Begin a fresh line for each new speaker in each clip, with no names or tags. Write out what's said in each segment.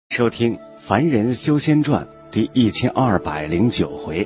收听《凡人修仙传》第1209回。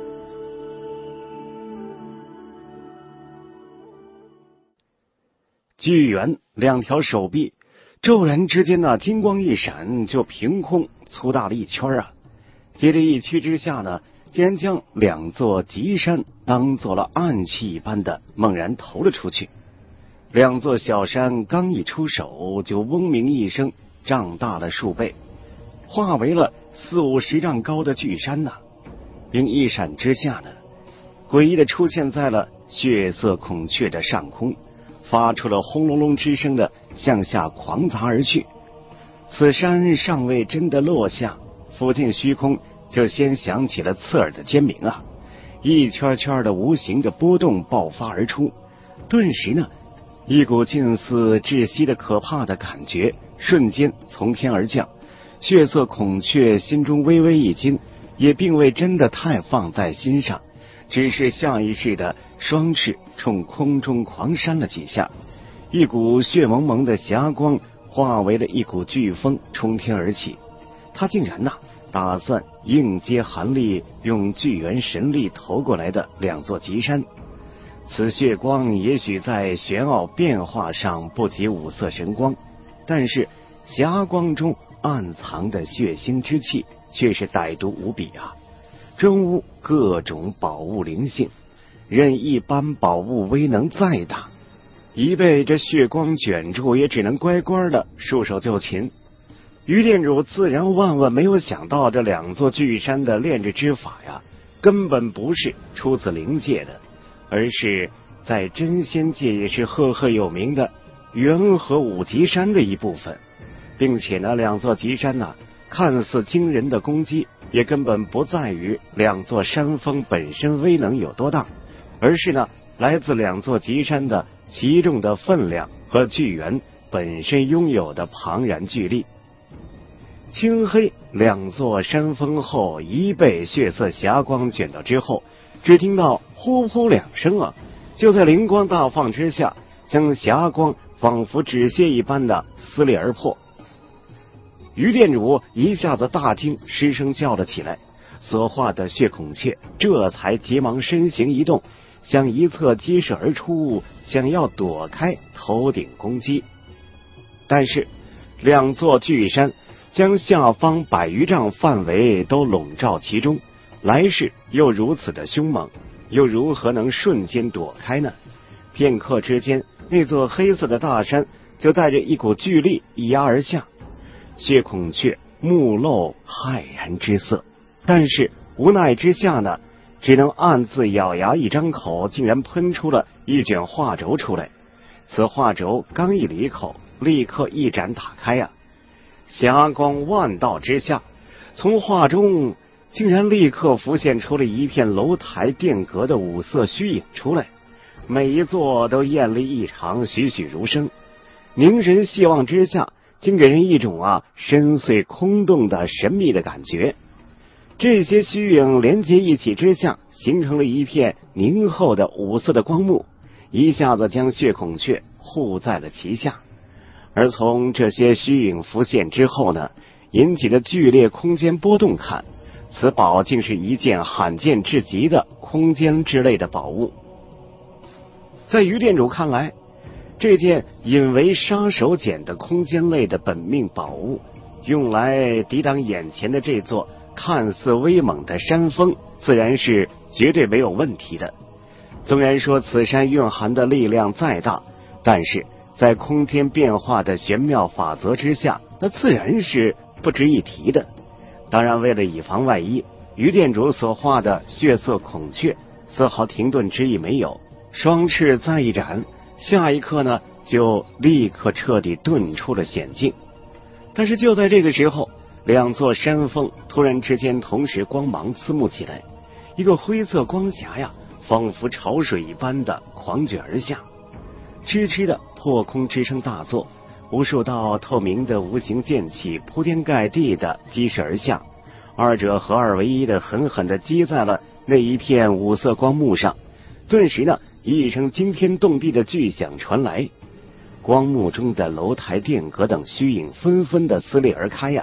巨猿两条手臂骤然之间呢，金光一闪，就凭空粗大了一圈啊！接着一驱之下呢，竟然将两座极山当做了暗器一般的猛然投了出去。两座小山刚一出手，就嗡鸣一声，胀大了数倍，化为了40-50丈高的巨山呐，并一闪之下呢，诡异的出现在了血色孔雀的上空，发出了轰隆隆之声的向下狂砸而去。此山尚未真的落下，附近虚空就先响起了刺耳的尖鸣啊！一圈圈的无形的波动爆发而出，顿时呢，一股近似窒息的可怕的感觉瞬间从天而降。血色孔雀心中微微一惊，也并未真的太放在心上，只是下意识的双翅冲空中狂扇了几下，一股血蒙蒙的霞光化为了一股飓风冲天而起。他竟然打算应接韩立用巨猿神力投过来的两座极山。此血光也许在玄奥变化上不及五色神光，但是霞光中暗藏的血腥之气却是歹毒无比啊！真无各种宝物灵性，任一般宝物威能再大，一被这血光卷住，也只能乖乖的束手就擒。于殿主自然万万没有想到，这两座巨山的炼制之法呀，根本不是出自灵界的，而是在真仙界也是赫赫有名的元和五极山的一部分。并且呢，两座极山看似惊人的攻击，也根本不在于两座山峰本身威能有多大，而是呢，来自两座极山的其中的分量和巨猿本身拥有的庞然巨力。青黑两座山峰后一被血色霞光卷到之后，只听到呼呼两声啊，就在灵光大放之下，将霞光仿佛纸屑一般的撕裂而破。于殿主一下子大惊，失声叫了起来。所化的血孔雀这才急忙身形一动，向一侧激射而出，想要躲开头顶攻击。但是两座巨山将下方100余丈范围都笼罩其中，来势又如此的凶猛，又如何能瞬间躲开呢？片刻之间，那座黑色的大山就带着一股巨力一压而下。血孔雀目露骇然之色，但是无奈之下呢，只能暗自咬牙一张口，竟然喷出了一卷画轴出来。此画轴刚一离口，立刻一展打开啊！霞光万道之下，从画中竟然立刻浮现出了一片楼台殿阁的五色虚影出来，每一座都艳丽异常，栩栩如生，凝神细望之下，竟给人一种深邃空洞的神秘的感觉。这些虚影连接一起之下，形成了一片凝厚的五色的光幕，一下子将血孔雀护在了其下。而从这些虚影浮现之后呢，引起的剧烈空间波动看，此宝竟是一件罕见至极的空间之类的宝物。在于殿主看来，这件引为杀手锏的空间类的本命宝物，用来抵挡眼前的这座看似威猛的山峰，自然是绝对没有问题的。纵然说此山蕴含的力量再大，但是在空间变化的玄妙法则之下，那自然是不值一提的。当然，为了以防万一，于殿主所画的血色孔雀丝毫停顿之意没有，双翅再一展，下一刻呢，就立刻彻底遁出了险境。但是就在这个时候，两座山峰突然之间同时光芒刺目起来，一个灰色光霞呀，仿佛潮水一般的狂卷而下，痴痴的破空之声大作，无数道透明的无形剑气铺天盖地的激射而下，二者合二为一的狠狠的击在了那一片五色光幕上。顿时呢，一声惊天动地的巨响传来，光幕中的楼台殿阁等虚影纷纷的撕裂而开呀，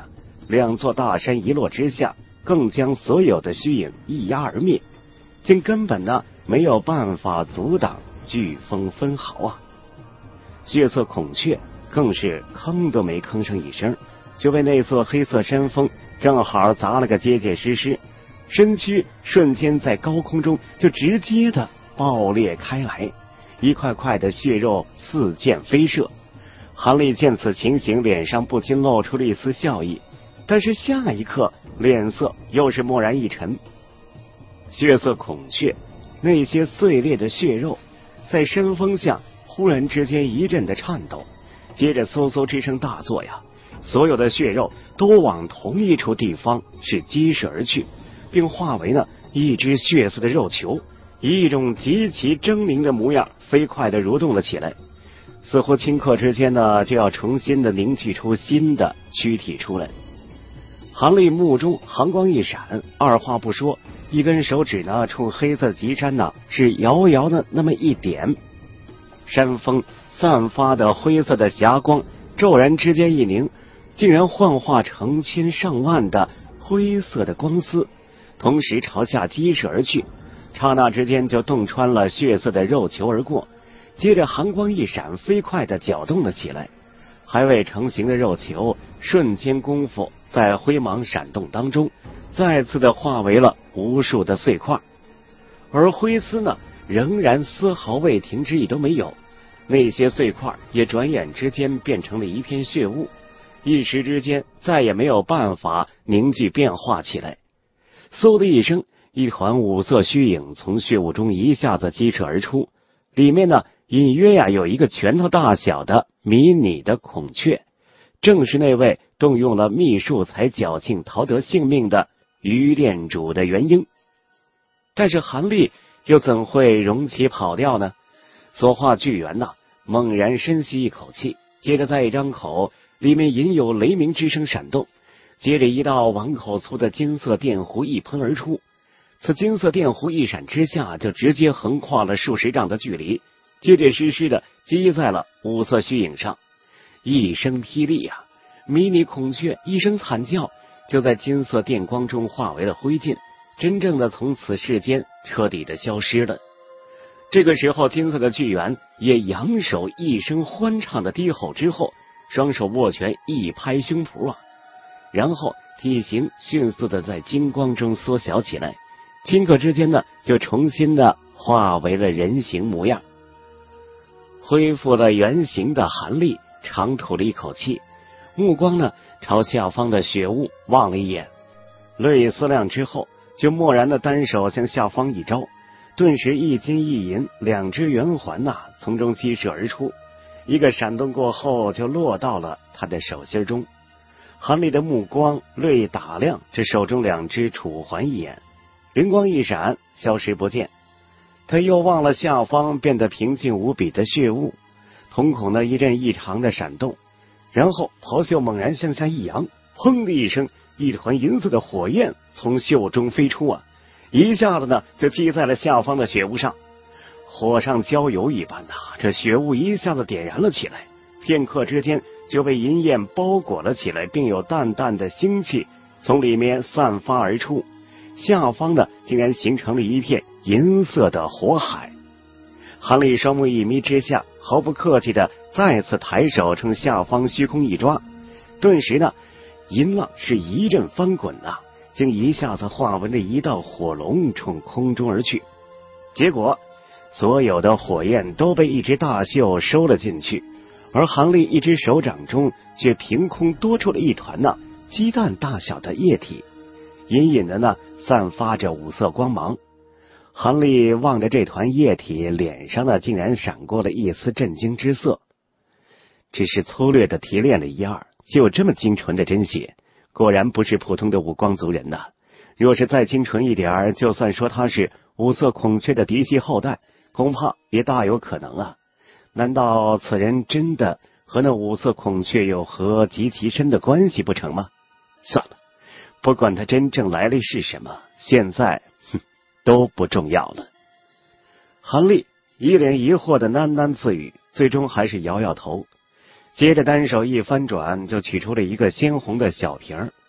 两座大山一落之下，更将所有的虚影一压而灭，竟根本呢没有办法阻挡飓风分毫啊！血色孔雀更是吭都没吭声一声，就被那座黑色山峰正好砸了个结结实实，身躯瞬间在高空中就直接的爆裂开来，一块块的血肉四溅飞射。韩立见此情形，脸上不禁露出了一丝笑意，但是下一刻脸色又是蓦然一沉。血色孔雀那些碎裂的血肉在山峰下忽然之间一阵的颤抖，接着嗖嗖之声大作呀，所有的血肉都往同一处地方是激射而去，并化为了一只血色的肉球，以一种极其狰狞的模样飞快地蠕动了起来，似乎顷刻之间呢就要重新的凝聚出新的躯体出来。韩立目中寒光一闪，二话不说，一根手指呢冲黑色极山呢是遥遥的那么一点，山峰散发的灰色的霞光骤然之间一凝，竟然幻化成千上万的灰色的光丝，同时朝下激射而去，刹那之间就洞穿了血色的肉球而过，接着寒光一闪，飞快地搅动了起来，还未成型的肉球瞬间功夫在灰芒闪动当中再次的化为了无数的碎块，而灰丝呢仍然丝毫未停止意都没有，那些碎块也转眼之间变成了一片血雾，一时之间再也没有办法凝聚变化起来。嗖的一声，一团五色虚影从血雾中一下子激射而出，里面呢隐约有一个拳头大小的迷你的孔雀，正是那位动用了秘术才侥幸逃得性命的于店主的元婴。但是韩立又怎会容其跑掉呢？所化巨猿猛然深吸一口气，接着再一张口，里面隐有雷鸣之声闪动，接着一道碗口粗的金色电弧一喷而出，此金色电弧一闪之下，就直接横跨了数十丈的距离，结结实实的击在了五色虚影上。一声霹雳迷你孔雀一声惨叫，就在金色电光中化为了灰烬，真正的从此世间彻底的消失了。这个时候，金色的巨猿也扬手一声欢畅的低吼之后，双手握拳一拍胸脯然后体型迅速的在金光中缩小起来，顷刻之间呢就重新的化为了人形模样。恢复了原形的韩立长吐了一口气，目光呢朝下方的血雾望了一眼，略一思量之后，就蓦然的单手向下方一招，顿时一金一银两只圆环从中激射而出，一个闪动过后就落到了他的手心中。韩立的目光略一打量这手中两只楚环一眼，灵光一闪，消失不见。他又望了下方变得平静无比的血雾，瞳孔的一阵异常的闪动，然后袍袖猛然向下一扬，砰的一声，一团银色的火焰从袖中飞出一下子呢就击在了下方的血雾上，火上浇油一般这血雾一下子点燃了起来，片刻之间就被银焰包裹了起来，并有淡淡的腥气从里面散发而出，下方呢竟然形成了一片银色的火海。韩立双目一眯之下，毫不客气的再次抬手冲下方虚空一抓，顿时呢银浪是一阵翻滚竟一下子化为了一道火龙冲空中而去。结果所有的火焰都被一只大袖收了进去，而韩立一只手掌中却凭空多出了一团鸡蛋大小的液体，隐隐的呢散发着五色光芒。韩立望着这团液体，脸上呢竟然闪过了一丝震惊之色。只是粗略的提炼了一二，就这么精纯的真血，果然不是普通的五光族人若是再精纯一点，就算说他是五色孔雀的嫡系后代，恐怕也大有可能难道此人真的和那五色孔雀有何极其深的关系不成吗？算了，不管他真正来历是什么，现在都不重要了。韩立一脸疑惑的喃喃自语，最终还是摇摇头，接着单手一翻转，就取出了一个鲜红的小瓶，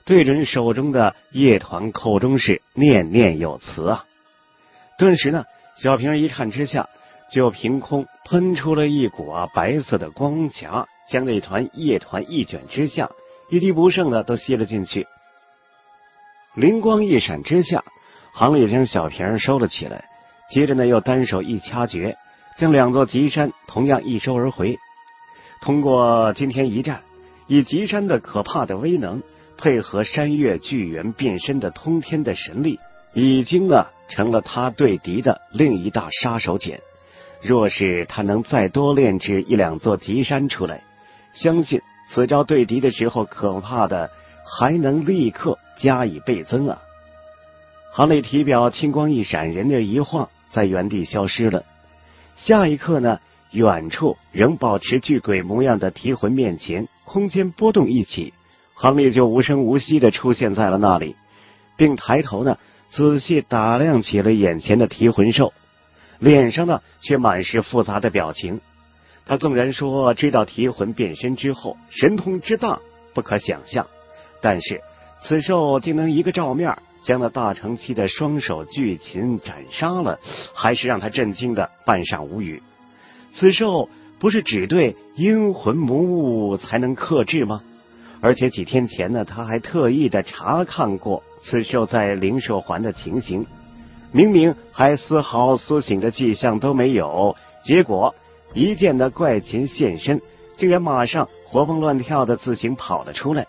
对准手中的叶团，口中是念念有词啊。顿时呢，小平儿一看之下，就凭空喷出了一股白色的光霞，将那团叶团一卷之下，一滴不剩的都吸了进去。灵光一闪之下，杭丽将小平儿收了起来，接着呢又单手一掐诀，将2座极山同样一收而回。通过今天一战，以极山的可怕的威能，配合山岳巨猿变身的通天的神力，已经呢成了他对敌的另一大杀手锏。若是他能再多炼制1、2座极山出来，相信此招对敌的时候可怕的还能立刻加以倍增啊！杭丽体表青光一闪，人的一晃，在原地消失了。下一刻呢，远处仍保持巨鬼模样的提魂面前，空间波动一起，杭丽就无声无息地出现在了那里，并抬头呢仔细打量起了眼前的提魂兽，脸上呢却满是复杂的表情。他纵然说知道提魂变身之后神通之大不可想象，但是此兽竟能一个照面将那大成期的双手巨禽斩杀了，还是让他震惊的半晌无语。此兽不是只对阴魂魔物才能克制吗？而且几天前呢，他还特意的查看过此兽在灵兽环的情形，明明还丝毫苏醒的迹象都没有，结果一见那怪禽现身，竟然马上活蹦乱跳的自行跑了出来。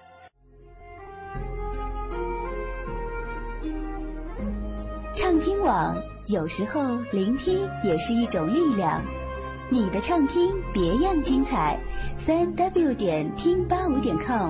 畅听网，有时候聆听也是一种力量。你的畅听别样精彩，3w 点听85点 com。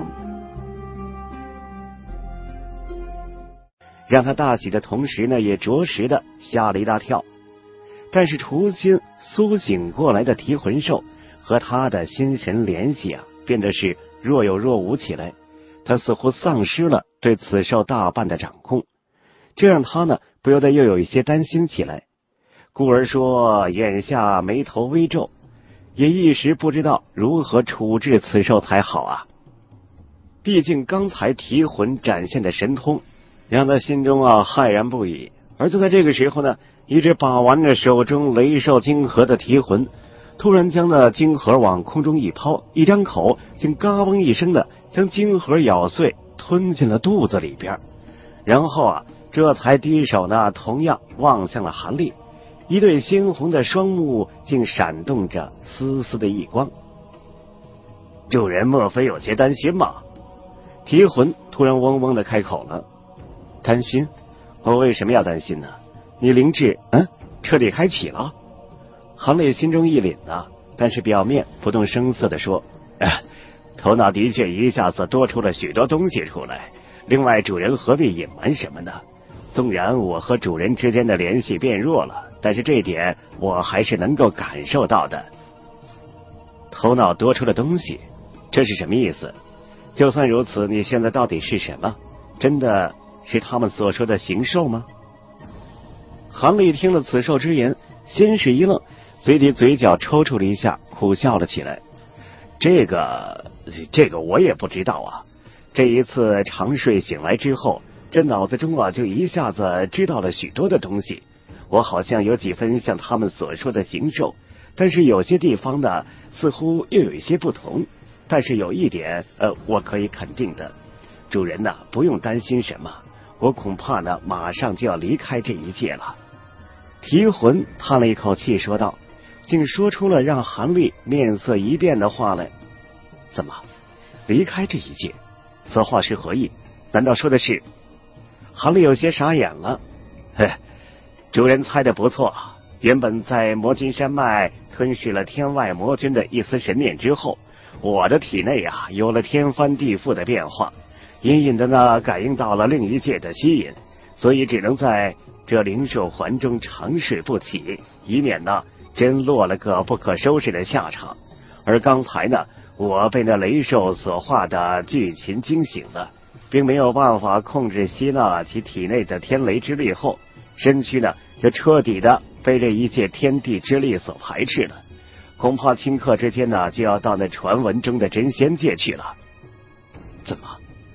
让他大喜的同时呢，也着实的吓了一大跳。但是重新苏醒过来的提魂兽和他的心神联系啊，变得是若有若无起来。他似乎丧失了对此兽大半的掌控，这让他呢不由得又有一些担心起来。故而说眼下眉头微皱，也一时不知道如何处置此兽才好啊。毕竟刚才提魂展现的神通让他心中骇然不已。而就在这个时候呢，一直把玩着手中雷兽晶核的提魂突然将那晶核往空中一抛，一张口竟嘎嘣一声的将晶核咬碎，吞进了肚子里边。然后这才低手呢同样望向了韩立，一对鲜红的双目竟闪动着丝丝的异光。主人莫非有些担心吗？提魂突然嗡嗡的开口了。担心？我为什么要担心呢？你灵智彻底开启了？韩磊心中一凛但是表面不动声色地说，头脑的确一下子多出了许多东西出来，另外主人何必隐瞒什么呢？纵然我和主人之间的联系变弱了，但是这点我还是能够感受到的。头脑多出了东西，这是什么意思？就算如此，你现在到底是什么？真的是他们所说的形兽吗？韩立听了此兽之言，先是一愣，随即嘴角抽搐了一下，苦笑了起来。这个我也不知道啊。这一次长睡醒来之后，这脑子中就一下子知道了许多的东西。我好像有几分像他们所说的形兽，但是有些地方呢，似乎又有一些不同。但是有一点我可以肯定的，主人不用担心什么，我恐怕呢马上就要离开这一界了。提魂叹了一口气说道，竟说出了让韩立面色一变的话来。怎么离开这一界？此话是何意？难道说的是？韩立有些傻眼了。主人猜得不错，原本在魔金山脉吞噬了天外魔君的一丝神念之后，我的体内有了天翻地覆的变化，隐隐的呢感应到了另一界的吸引，所以只能在这灵兽环中长睡不起，以免呢真落了个不可收拾的下场。而刚才呢，我被那雷兽所化的巨禽惊醒了，并没有办法控制吸纳其体内的天雷之力后，身躯呢就彻底的被这一界天地之力所排斥了。恐怕顷刻之间呢就要到那传闻中的真仙界去了。怎么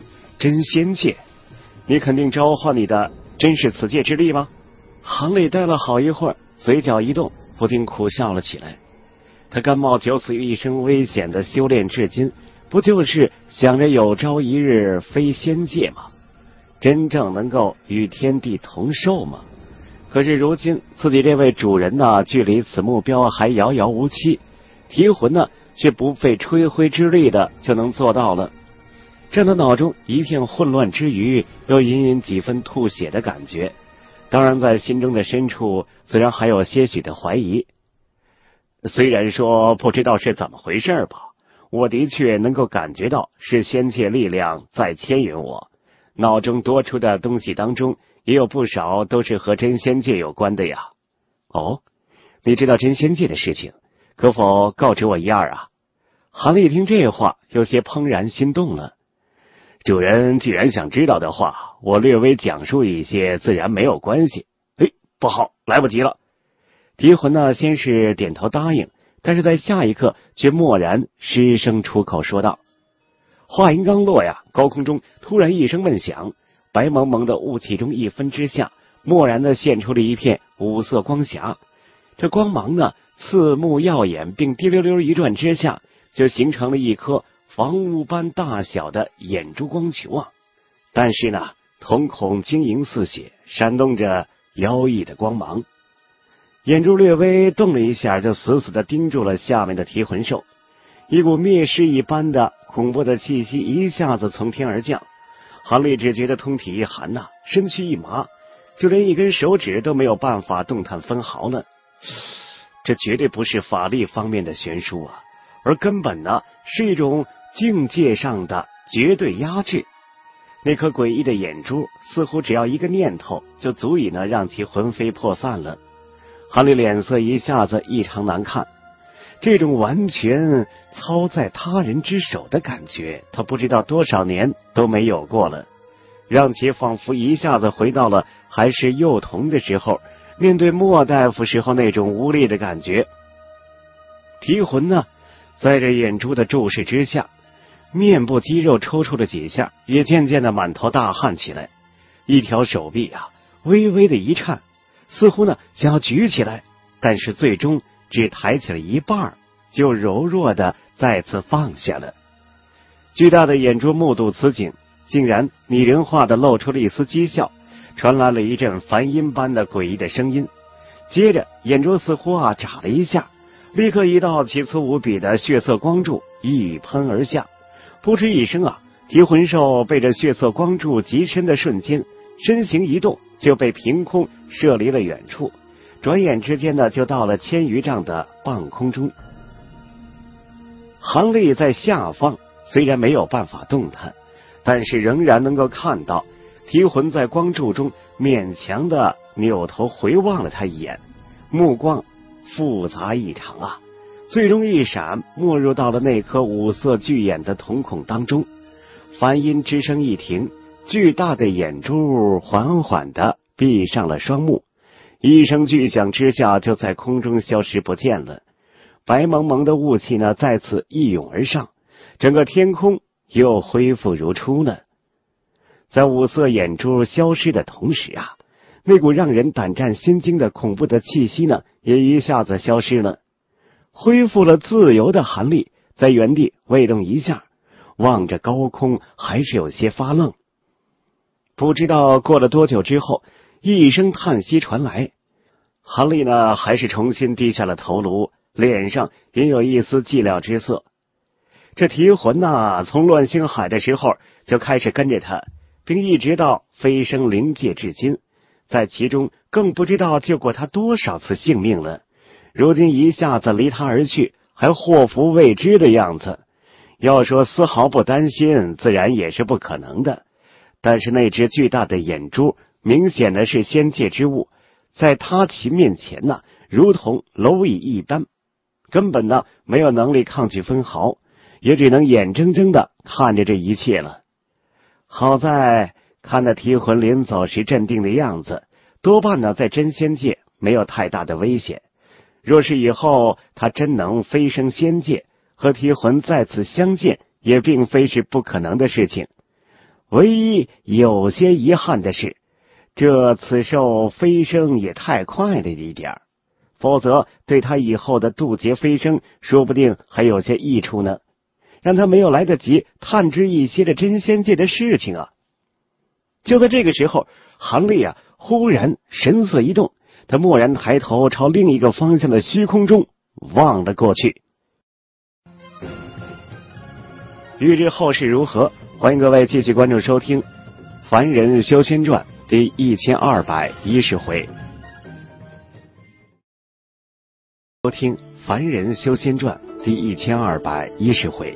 真仙界，你肯定召唤你的真是此界之力吗？韩立待了好一会儿，嘴角一动，不禁苦笑了起来。他甘冒九死一生危险的修炼至今，不就是想着有朝一日飞仙界吗？真正能够与天地同寿吗？可是如今自己这位主人呢，距离此目标还遥遥无期，提魂呢却不费吹灰之力的就能做到了。这他脑中一片混乱之余，又隐隐几分吐血的感觉。当然在心中的深处自然还有些许的怀疑。虽然说不知道是怎么回事吧，我的确能够感觉到是仙界力量在牵引我，脑中多出的东西当中也有不少都是和真仙界有关的呀。哦，你知道真仙界的事情，可否告知我一二啊？韩立听这话有些怦然心动了。主人既然想知道的话，我略微讲述一些自然没有关系。不好，来不及了。提魂呢先是点头答应，但是在下一刻却蓦然失声出口说道。话音刚落呀，高空中突然一声闷响，白蒙蒙的雾气中一分之下，蓦然的现出了一片五色光霞。这光芒呢刺目耀眼，并滴溜溜一转之下，就形成了一颗房屋般大小的眼珠光球啊！但是呢，瞳孔晶莹似血，闪动着妖异的光芒。眼珠略微动了一下，就死死地盯住了下面的提魂兽。一股灭世一般的恐怖的气息一下子从天而降，韩立只觉得通体一寒呐，身躯一麻，就连一根手指都没有办法动弹分毫了。这绝对不是法力方面的悬殊啊，而根本呢是一种境界上的绝对压制。那颗诡异的眼珠似乎只要一个念头就足以呢让其魂飞魄散了。韩立脸色一下子异常难看，这种完全操在他人之手的感觉，他不知道多少年都没有过了，让其仿佛一下子回到了还是幼童的时候，面对莫大夫时候那种无力的感觉。提魂呢，在这眼珠的注视之下，面部肌肉抽搐了几下，也渐渐的满头大汗起来，一条手臂啊微微的一颤，似乎呢想要举起来，但是最终只抬起了一半，就柔弱的再次放下了。巨大的眼珠目睹此景，竟然拟人化的露出了一丝讥笑，传来了一阵梵音般的诡异的声音。接着眼珠似乎眨了一下，立刻一道奇粗无比的血色光柱一雨喷而下，扑哧一声提魂兽被这血色光柱极深的瞬间，身形一动就被凭空射离了远处，转眼之间呢就到了1000余丈的半空中。韩立在下方虽然没有办法动弹，但是仍然能够看到提魂在光柱中勉强的扭头回望了他一眼，目光复杂异常啊，最终一闪没入到了那颗五色巨眼的瞳孔当中。梵音之声一停，巨大的眼珠缓缓的闭上了双目，一声巨响之下就在空中消失不见了。白蒙蒙的雾气呢再次一涌而上，整个天空又恢复如初了。在五色眼珠消失的同时那股让人胆战心惊的恐怖的气息呢也一下子消失了。恢复了自由的韩立在原地未动一下，望着高空还是有些发愣。不知道过了多久之后，一声叹息传来，韩立呢还是重新低下了头颅，脸上也有一丝寂寥之色。这提魂从乱星海的时候就开始跟着他，并一直到飞升灵界至今，在其中更不知道救过他多少次性命了。如今一下子离他而去，还祸福未知的样子，要说丝毫不担心，自然也是不可能的。但是那只巨大的眼珠明显的是仙界之物，在他其面前如同蝼蚁一般，根本没有能力抗拒分毫，也只能眼睁睁的看着这一切了。好在看那提魂临走时镇定的样子，多半在真仙界没有太大的危险。若是以后他真能飞升仙界，和提魂再次相见也并非是不可能的事情。 唯一有些遗憾的是，这此兽飞升也太快了一点，否则对他以后的渡劫飞升说不定还有些益处呢，让他没有来得及探知一些的真仙界的事情啊。就在这个时候，韩立啊忽然神色一动，他蓦然抬头朝另一个方向的虚空中望了过去。欲知后事如何，欢迎各位继续关注收听《凡人修仙传》第1210回。收听《凡人修仙传》第1210回。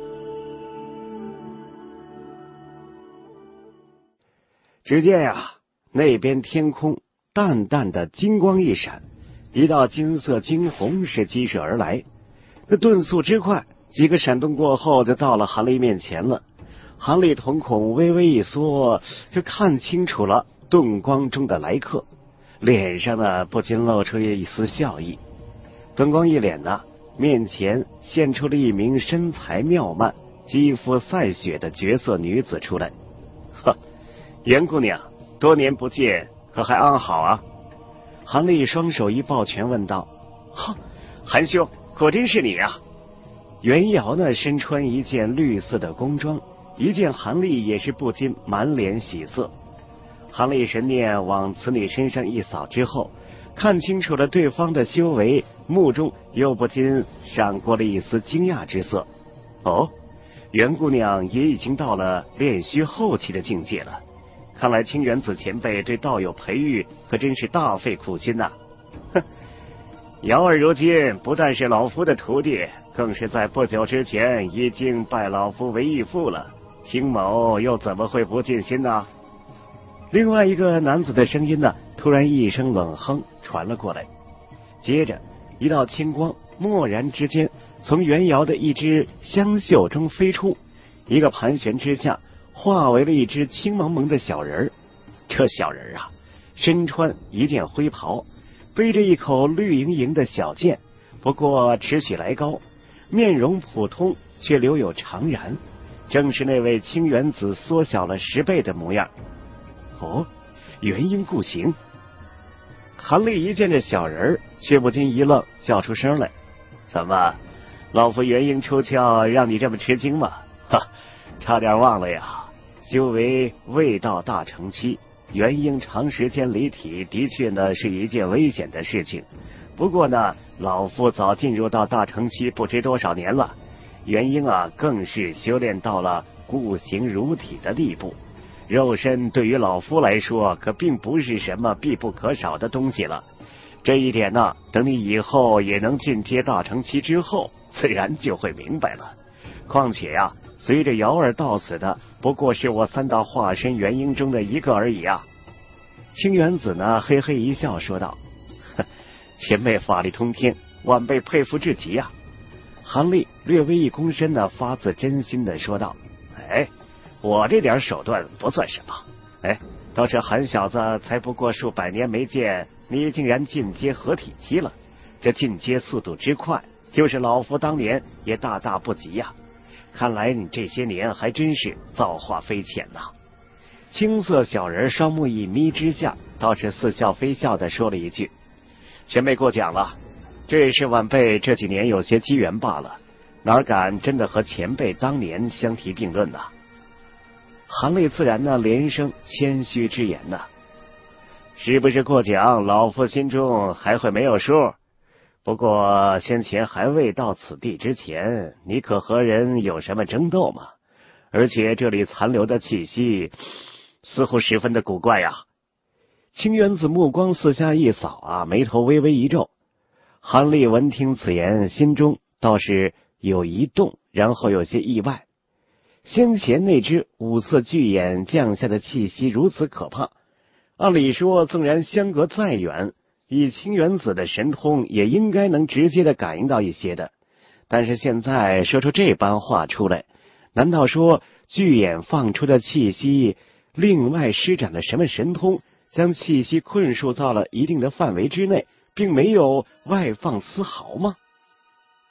只见呀，那边天空淡淡的金光一闪，一道金色惊鸿是激射而来。那遁速之快，几个闪动过后就到了韩立面前了。韩立瞳孔微微一缩，就看清楚了遁光中的来客，脸上呢不禁露出一丝笑意。遁光一脸呢，面前现出了一名身材妙曼、肌肤赛雪的绝色女子出来。呵，袁姑娘，多年不见，可还安好啊？韩立双手一抱拳问道。哈，韩兄，果真是你啊！袁瑶呢身穿一件绿色的宫装，一见韩立也是不禁满脸喜色。韩立神念往此女身上一扫之后，看清楚了对方的修为，目中又不禁闪过了一丝惊讶之色。哦，袁姑娘也已经到了炼虚后期的境界了，看来清源子前辈对道友培育可真是大费苦心呐。哼，瑶儿如今不但是老夫的徒弟，更是在不久之前已经拜老夫为义父了，清某又怎么会不尽心呢？另外一个男子的声音呢，突然一声冷哼传了过来，接着一道青光蓦然之间从袁瑶的一只香袖中飞出，一个盘旋之下化为了一只青蒙蒙的小人儿。这小人啊，身穿一件灰袍，背着一口绿莹莹的小剑，不过尺许来高，面容普通却留有常然，正是那位清源子缩小了10倍的模样。哦，元婴固形。韩立一见这小人，却不禁一愣，叫出声来：怎么，老夫元婴出窍让你这么吃惊吗？哈，差点忘了呀，修为未到大成期，元婴长时间离体的确呢是一件危险的事情。不过呢，老夫早进入到大成期不知多少年了，元婴啊更是修炼到了固形如体的地步，肉身对于老夫来说可并不是什么必不可少的东西了。这一点呢，等你以后也能进阶大成期之后，自然就会明白了。况且呀，随着瑶儿到此的不过是我3道化身元婴中的一个而已啊。清源子呢嘿嘿一笑说道：前辈法力通天，晚辈佩服至极啊。韩立略微一躬身呢，发自真心的说道：哎，我这点手段不算什么，哎，倒是韩小子才不过数百年没见，你竟然进阶合体期了，这进阶速度之快，就是老夫当年也大大不及呀。看来你这些年还真是造化非浅呐。青色小人双目一眯之下，倒是似笑非笑的说了一句：前辈过奖了，这也是晚辈这几年有些机缘罢了，哪敢真的和前辈当年相提并论呢？韩立自然呢连声谦虚之言呢。是不是过奖，老夫心中还会没有数。不过先前还未到此地之前，你可和人有什么争斗吗？而且这里残留的气息似乎十分的古怪呀。清源子目光四下一扫啊，眉头微微一皱。韩立闻听此言，心中倒是有一动，然后有些意外。先前那只五色巨眼降下的气息如此可怕，按理说纵然相隔再远，以清源子的神通也应该能直接的感应到一些的。但是现在说出这般话出来，难道说巨眼放出的气息另外施展了什么神通，将气息困束到了一定的范围之内，并没有外放丝毫吗？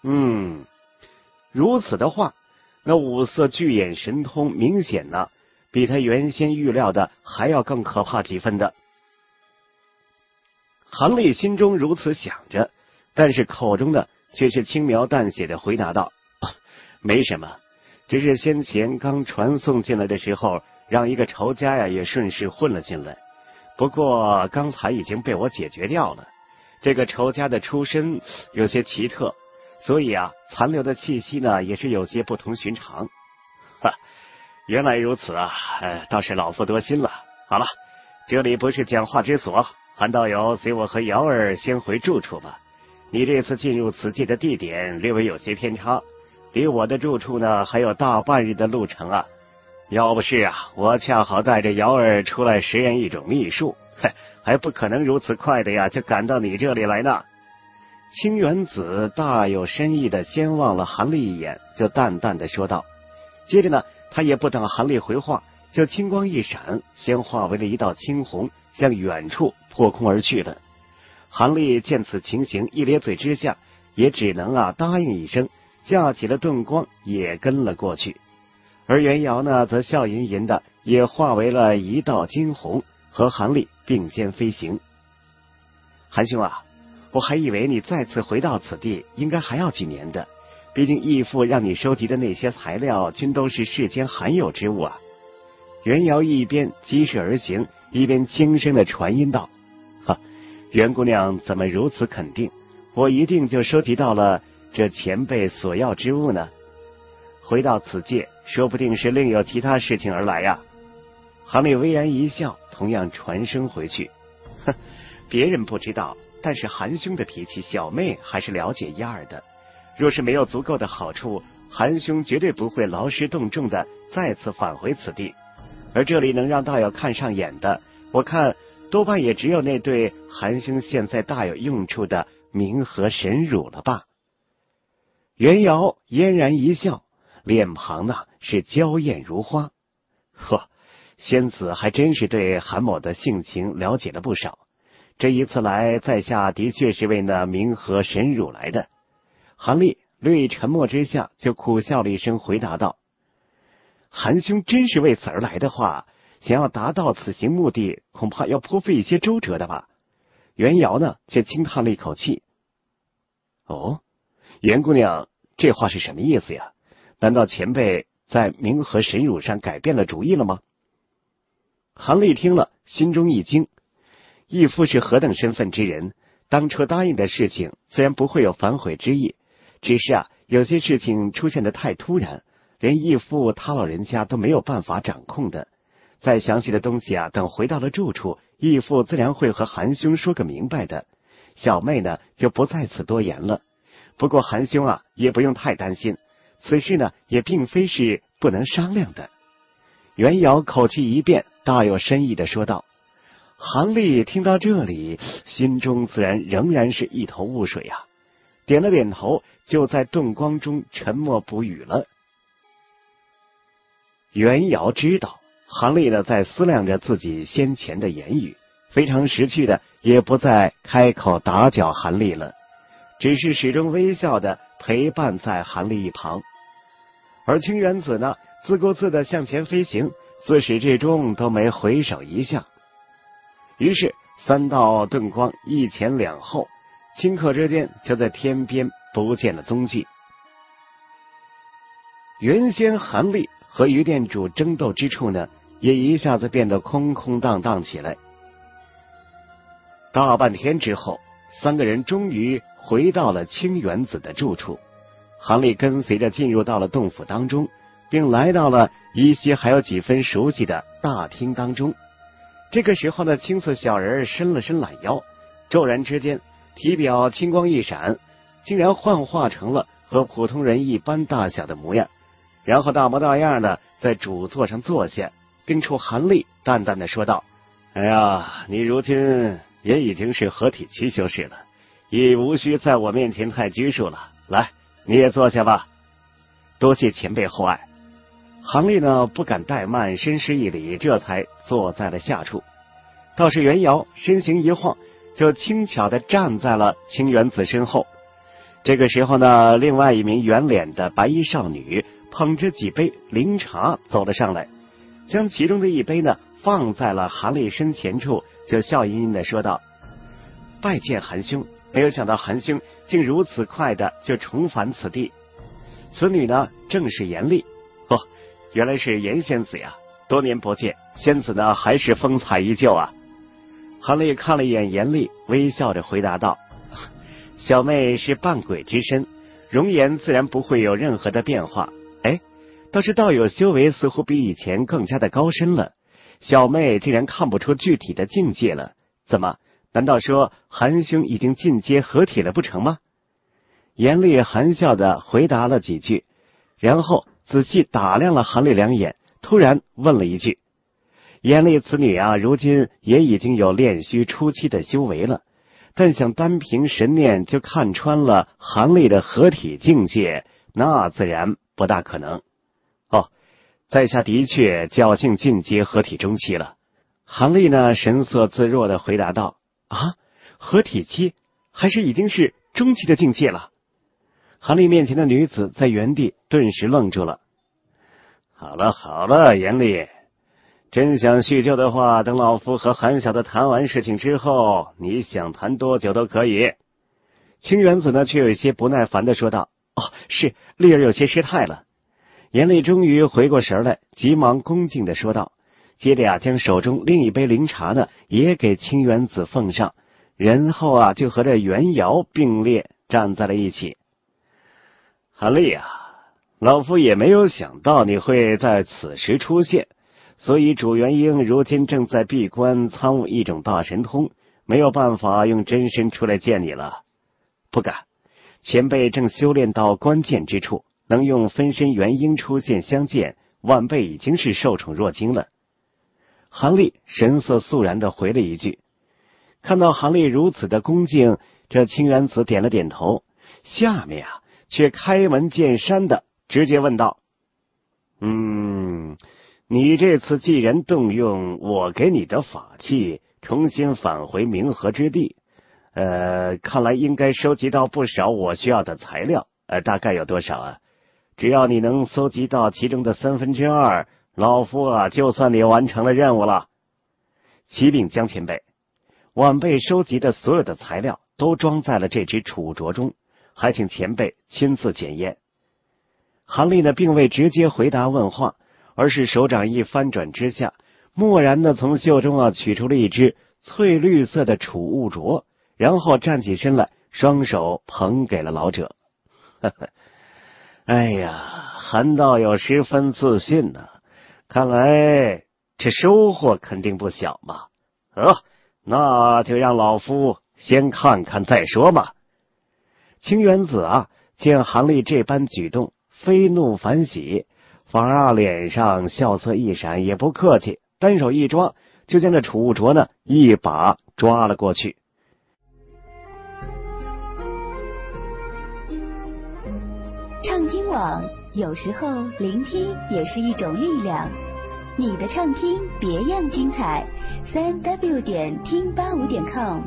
如此的话，那五色巨眼神通明显呢比他原先预料的还要更可怕几分的。韩立心中如此想着，但是口中呢却是轻描淡写的回答道：“没什么，只是先前刚传送进来的时候，让一个仇家呀也顺势混了进来。不过刚才已经被我解决掉了。这个仇家的出身有些奇特，所以啊，残留的气息呢也是有些不同寻常。原来如此啊，倒是老夫多心了。好了，这里不是讲话之所，韩道友随我和瑶儿先回住处吧。你这次进入此界的地点略微有些偏差，离我的住处呢还有大半日的路程啊。要不是啊，我恰好带着瑶儿出来实验一种秘术，还不可能如此快的呀就赶到你这里来呢。”清原子大有深意的先望了韩立一眼，就淡淡的说道。接着呢，他也不等韩立回话，就青光一闪，先化为了一道青红，向远处破空而去了。韩立见此情形，一咧嘴之下，也只能答应一声，架起了盾光，也跟了过去。而袁瑶呢，则笑吟吟的也化为了一道金红，和韩立并肩飞行。韩兄啊，我还以为你再次回到此地应该还要几年的，毕竟义父让你收集的那些材料均都是世间罕有之物啊。袁瑶一边疾驰而行，一边轻声的传音道：“袁姑娘怎么如此肯定？我一定就收集到了这前辈所要之物呢？回到此界，说不定是另有其他事情而来呀。”韩立微然一笑，同样传声回去：“别人不知道，但是韩兄的脾气，小妹还是了解一二的。若是没有足够的好处，韩兄绝对不会劳师动众的再次返回此地。而这里能让道友看上眼的，我看多半也只有那对韩兄现在大有用处的冥河神乳了吧。”袁瑶嫣然一笑，脸庞呢是娇艳如花。仙子还真是对韩某的性情了解了不少。这一次来，在下的确是为那冥河神乳来的。韩立略一沉默之下，就苦笑了一声，回答道：“韩兄真是为此而来的话，想要达到此行目的，恐怕要颇费一些周折的吧。”袁瑶呢，却轻叹了一口气：“哦，袁姑娘，这话是什么意思呀？难道前辈在冥河神乳上改变了主意了吗？”韩立听了，心中一惊。义父是何等身份之人，当初答应的事情虽然不会有反悔之意，只是有些事情出现的太突然，连义父他老人家都没有办法掌控的。再详细的东西等回到了住处，义父自然会和韩兄说个明白的。小妹呢，就不在此多言了。不过韩兄也不用太担心，此事呢，也并非是不能商量的。袁瑶口气一变，大有深意的说道。韩立听到这里，心中自然仍然是一头雾水点了点头，就在盾光中沉默不语了。袁瑶知道韩立呢在思量着自己先前的言语，非常识趣的也不再开口打搅韩立了，只是始终微笑的陪伴在韩立一旁。而清原子呢，自顾自的向前飞行，自始至终都没回首一下。于是三道盾光一前两后，顷刻之间就在天边不见了踪迹。原先韩立和于店主争斗之处呢，也一下子变得空空荡荡起来。大半天之后，三个人终于回到了清原子的住处。韩立跟随着进入到了洞府当中，并来到了依稀还有几分熟悉的大厅当中。这个时候呢，青色小人伸了伸懒腰，骤然之间体表青光一闪，竟然幻化成了和普通人一般大小的模样，然后大模大样的在主座上坐下，并冲韩立淡淡的说道：“哎呀，你如今也已经是合体期修士了，已无需在我面前太拘束了。来，你也坐下吧。多谢前辈厚爱。”韩立呢不敢怠慢，深施一礼，这才坐在了下处。倒是袁瑶身形一晃，就轻巧的站在了清原子身后。这个时候呢，另外一名圆脸的白衣少女捧着几杯灵茶走了上来， 将其中的一杯呢放在了韩立身前处，就笑吟吟的说道：“拜见韩兄。”没有想到韩兄竟如此快的就重返此地。此女呢正是严丽。哦，原来是严仙子呀，多年不见，仙子呢还是风采依旧啊。韩立看了一眼严丽，微笑着回答道：“小妹是半鬼之身，容颜自然不会有任何的变化。哎，倒是道友修为似乎比以前更加的高深了，小妹竟然看不出具体的境界了，怎么？难道说韩兄已经进阶合体了不成吗？”严厉含笑的回答了几句，然后仔细打量了韩立两眼，突然问了一句：“严厉此女啊，如今也已经有炼虚初期的修为了，但想单凭神念就看穿了韩立的合体境界，那自然不大可能。”“哦，在下的确侥幸进阶合体中期了。”韩立呢神色自若的回答道：“啊，合体期还是已经是中期的境界了？”韩立面前的女子在原地顿时愣住了。“好了好了，严厉，真想叙旧的话，等老夫和韩小的谈完事情之后，你想谈多久都可以。”清原子呢却有些不耐烦的说道：“哦，是，丽儿有些失态了。”严厉终于回过神来，急忙恭敬的说道，接着呀将手中另一杯灵茶呢也给清原子奉上，然后啊就和这袁瑶并列站在了一起。“韩立啊，老夫也没有想到你会在此时出现，所以主元婴如今正在闭关参悟一种大神通，没有办法用真身出来见你了。”“不敢，前辈正修炼到关键之处，能用分身元婴出现相见，晚辈已经是受宠若惊了。”韩立神色肃然的回了一句。看到韩立如此的恭敬，这清原子点了点头，下面啊却开门见山的直接问道：“你这次既然动用我给你的法器，重新返回冥河之地，看来应该收集到不少我需要的材料，大概有多少啊？只要你能搜集到其中的2/3，老夫啊就算你完成了任务了。”“启禀江前辈，晚辈收集的所有的材料都装在了这只储物镯中，还请前辈亲自检验。”韩立呢并未直接回答问话，而是手掌一翻转之下，蓦然的从袖中啊取出了一只翠绿色的储物镯，然后站起身来，双手捧给了老者。呵呵，哎呀，韩道友十分自信呢，看来这收获肯定不小嘛。那就让老夫先看看再说嘛。清原子啊见韩立这般举动，非怒反喜，反而脸上笑色一闪，也不客气，单手一抓，就将这储物镯呢一把抓了过去。
畅听网，有时候聆听也是一种力量。你的畅听别样精彩，3w.听85.com。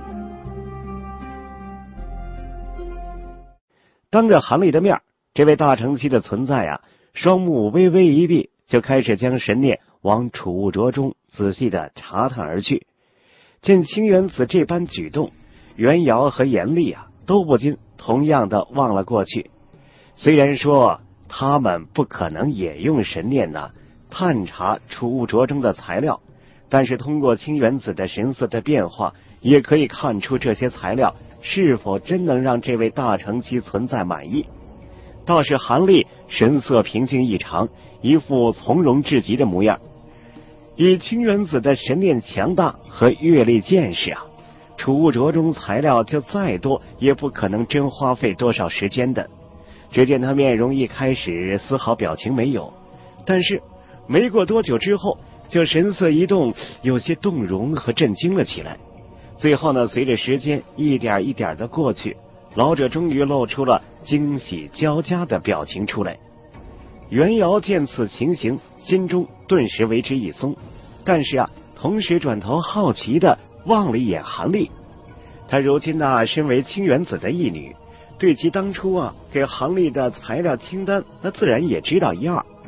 当着韩立的面，这位大成期的存在啊，双目微微一闭，就开始将神念往储物镯中仔细的查探而去。见清原子这般举动，袁瑶和严厉啊都不禁同样的望了过去。虽然说他们不可能也用神念呢探查储物镯中的材料，但是通过清原子的神色的变化，也可以看出这些材料是否真能让这位大成期存在满意。倒是韩立神色平静异常，一副从容至极的模样。以清原子的神念强大和阅历见识啊，储物镯中材料就再多也不可能真花费多少时间的。只见他面容一开始丝毫表情没有，但是没过多久之后，就神色一动，有些动容和震惊了起来。最后呢，随着时间一点一点的过去，老者终于露出了惊喜交加的表情出来。袁瑶见此情形，心中顿时为之一松，但是啊，同时转头好奇的望了一眼韩立。他如今呢，身为清原子的义女，对其当初啊给韩立的材料清单，那自然也知道一二。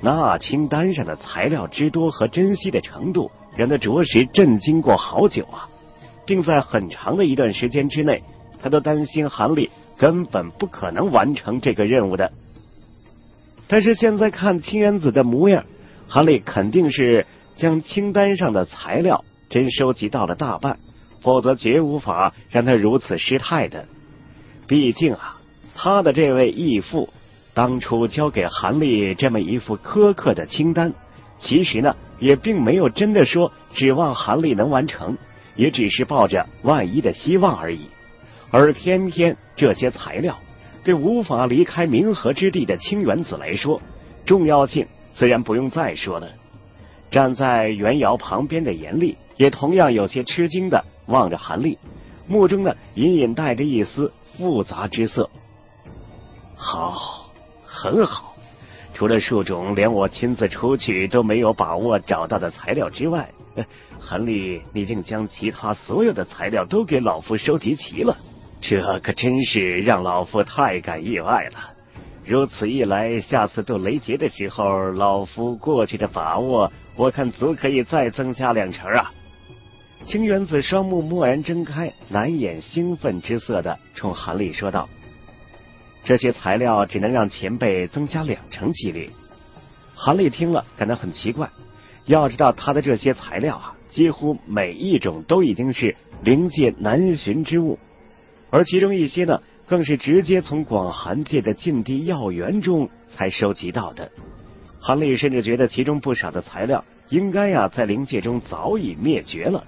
那清单上的材料之多和珍惜的程度，让他着实震惊过好久啊，并在很长的一段时间之内，他都担心韩立根本不可能完成这个任务的。但是现在看清原子的模样，韩立肯定是将清单上的材料真收集到了大半，否则绝无法让他如此失态的。毕竟啊，他的这位义父当初交给韩立这么一副苛刻的清单，其实呢也并没有真的说指望韩立能完成，也只是抱着万一的希望而已。而偏偏这些材料对无法离开冥河之地的清原子来说，重要性自然不用再说了。站在袁瑶旁边的严厉也同样有些吃惊的望着韩立，目中呢隐隐带着一丝复杂之色。好，很好，除了树种连我亲自出去都没有把握找到的材料之外，韩立你竟将其他所有的材料都给老夫收集齐了，这可真是让老夫太感意外了。如此一来，下次斗雷劫的时候，老夫过去的把握我看足可以再增加2成啊。清原子双目蓦然睁开，难掩兴奋之色的冲韩立说道：这些材料只能让前辈增加2成几率。韩立听了感到很奇怪，要知道他的这些材料啊，几乎每一种都已经是灵界难寻之物，而其中一些呢更是直接从广寒界的禁地药源中才收集到的。韩立甚至觉得其中不少的材料应该在灵界中早已灭绝了。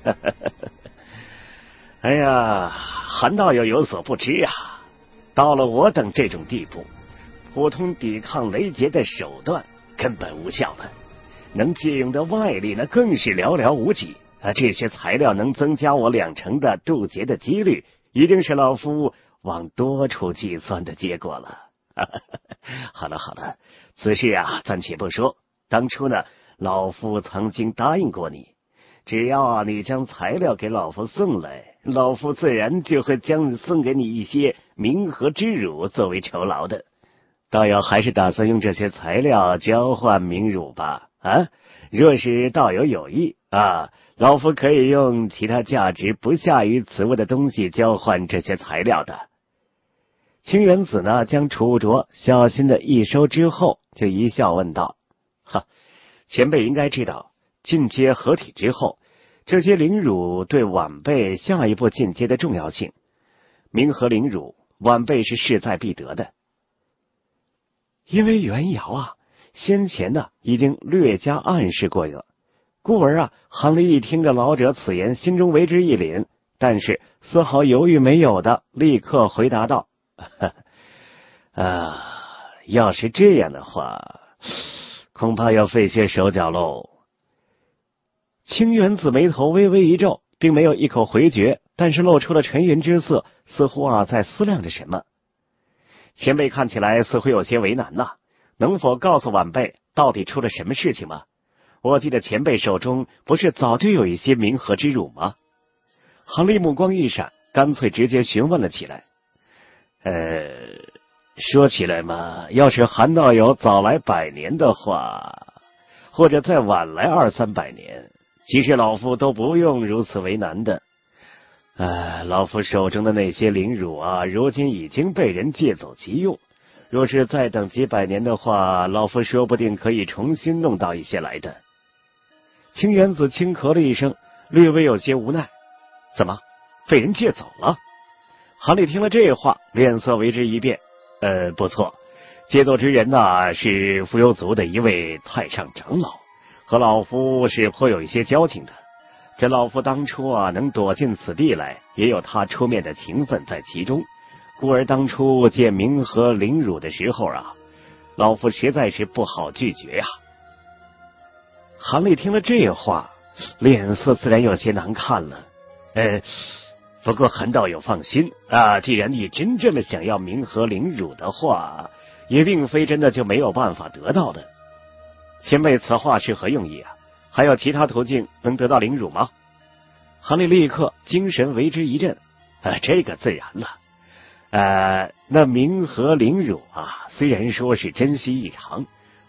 哎呀，韩道友有所不知啊，到了我等这种地步，普通抵抗雷劫的手段根本无效了，能借用的外力呢更是寥寥无几啊！这些材料能增加我2成的渡劫的几率，一定是老夫往多处计算的结果了。好了好了，此事啊暂且不说，当初呢老夫曾经答应过你，只要你将材料给老夫送来，老夫自然就会送给你一些冥河之乳作为酬劳的。道友还是打算用这些材料交换冥乳吧？啊，若是道友有意啊，老夫可以用其他价值不下于此物的东西交换这些材料的。清原子呢将楚卓小心的一收之后，就一笑问道：哈，前辈应该知道，进阶合体之后，这些灵乳对晚辈下一步进阶的重要性。冥河灵乳，晚辈是势在必得的。因为袁瑶先前呢已经略加暗示过了，故而韩立一听着老者此言，心中为之一凛，但是丝毫犹豫没有的立刻回答道：要是这样的话，恐怕要费些手脚喽。清原子眉头微微一皱，并没有一口回绝，但是露出了沉吟之色，似乎在思量着什么。前辈看起来似乎有些为难呐，能否告诉晚辈到底出了什么事情吗？我记得前辈手中不是早就有一些冥河之乳吗？韩立目光一闪，干脆直接询问了起来。说起来嘛，要是韩道友早来100年的话，或者再晚来200-300年，其实老夫都不用如此为难的。老夫手中的那些灵乳如今已经被人借走急用，若是再等几百年的话，老夫说不定可以重新弄到一些来的。清原子轻咳了一声，略微有些无奈。怎么，被人借走了？韩立听了这话，脸色为之一变。不错，借走之人是蜉蝣族的一位太上长老，和老夫是颇有一些交情的。这老夫当初能躲进此地来，也有他出面的情分在其中，故而当初借冥河灵乳的时候老夫实在是不好拒绝呀。韩立听了这话，脸色自然有些难看了。不过韩道友放心既然你真这么想要冥河灵乳的话，也并非真的就没有办法得到的。前辈此话是何用意还有其他途径能得到灵乳吗？韩立立刻精神为之一振。这个自然了。那冥河灵乳虽然说是珍稀异常，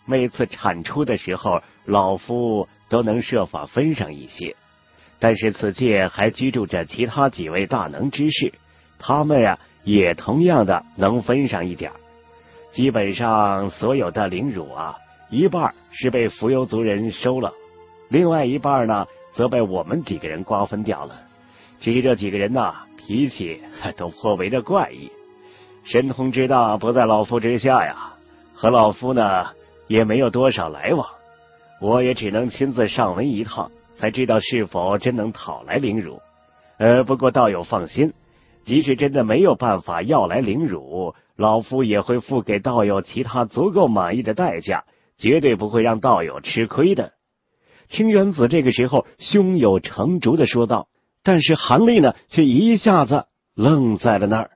每次产出的时候，老夫都能设法分上一些。但是此界还居住着其他几位大能之士，他们呀也同样的能分上一点。基本上所有的灵乳啊，一半是被浮游族人收了，另外一半呢则被我们几个人瓜分掉了。至于这几个人呢，脾气都颇为的怪异，神通之大不在老夫之下呀，和老夫呢也没有多少来往，我也只能亲自上门一趟，才知道是否真能讨来灵乳。不过道友放心，即使真的没有办法要来灵乳，老夫也会付给道友其他足够满意的代价，绝对不会让道友吃亏的。清源子这个时候胸有成竹的说道，但是韩立呢却一下子愣在了那儿。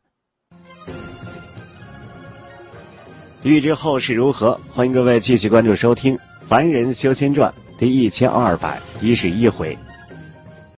欲知后事如何，欢迎各位继续关注收听《凡人修仙传》第1211回。